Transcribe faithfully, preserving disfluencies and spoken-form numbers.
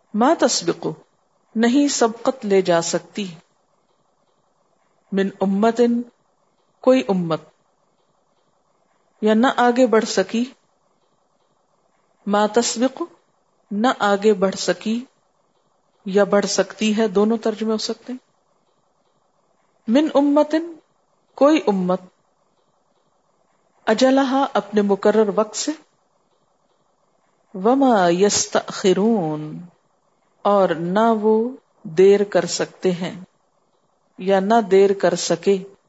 मा तस्बिकु नहीं सबकत ले जा सकती, मिन उम्मतिन कोई उम्मत, या न आगे बढ़ सकी, मा तस्बिकु न आगे बढ़ सकी या बढ़ सकती है, दोनों तर्जुमे हो सकते हैं। मिन उम्मतिन कोई उम्मत, अजलहा अपने मुकर्रर वक्त से, वमा यस्तअखिरून और ना वो देर कर सकते हैं या ना देर कर सके,